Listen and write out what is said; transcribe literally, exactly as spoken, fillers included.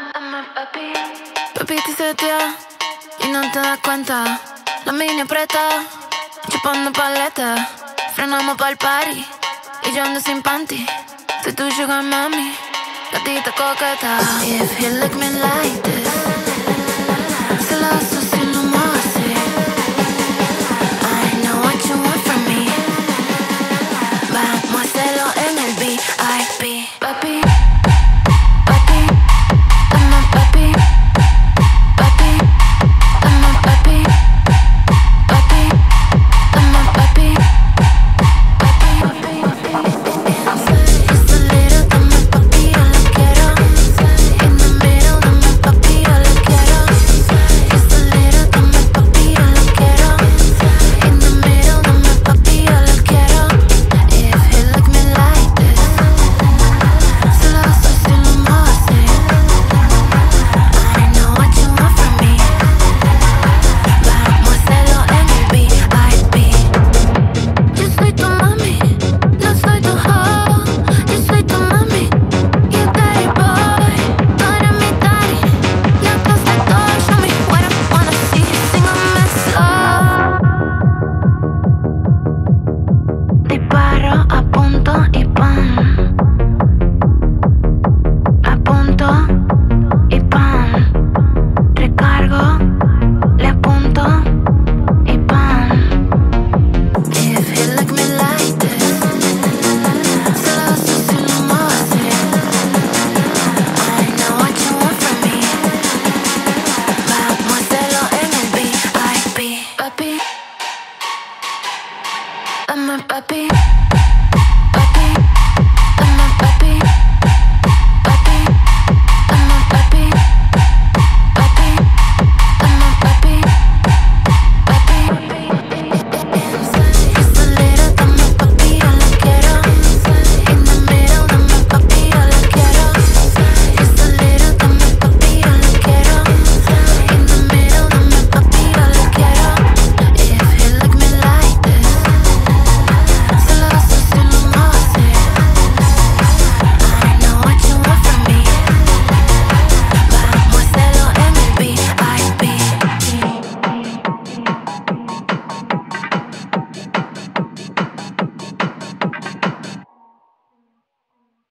Papi, papi te setea y no te das cuenta. La mini aprieta, chupando paleta. Frenamos pa'l party y yo ando sin panty. Soy tu sugar mami, gatita coqueta. If you look me like this, se la hace si lo muevo así. I know what you want from me. Vamos a hacerlo en el V I P. Papi, papi, dame papi. Papi, dame papi. Papi, dame papi. Papi, papi, papi. Just a little, dame papi, yo lo quiero. In the middle, dame papi, yo lo quiero. Just a little, dame papi, yo lo quiero. In the middle, dame papi, yo lo quiero. If you look me like this, se lo hace si lo muevo así. I know what you want from me. Vamos a hacerlo en el V I P. Yo soy tu mami, no soy tu hoe. Yo soy tu mami, you daddy boy. Tú eres mi daddy, ya tú sabes todo. Show me what I wanna see, sing a mess Disparo, apunto y pum. Apunto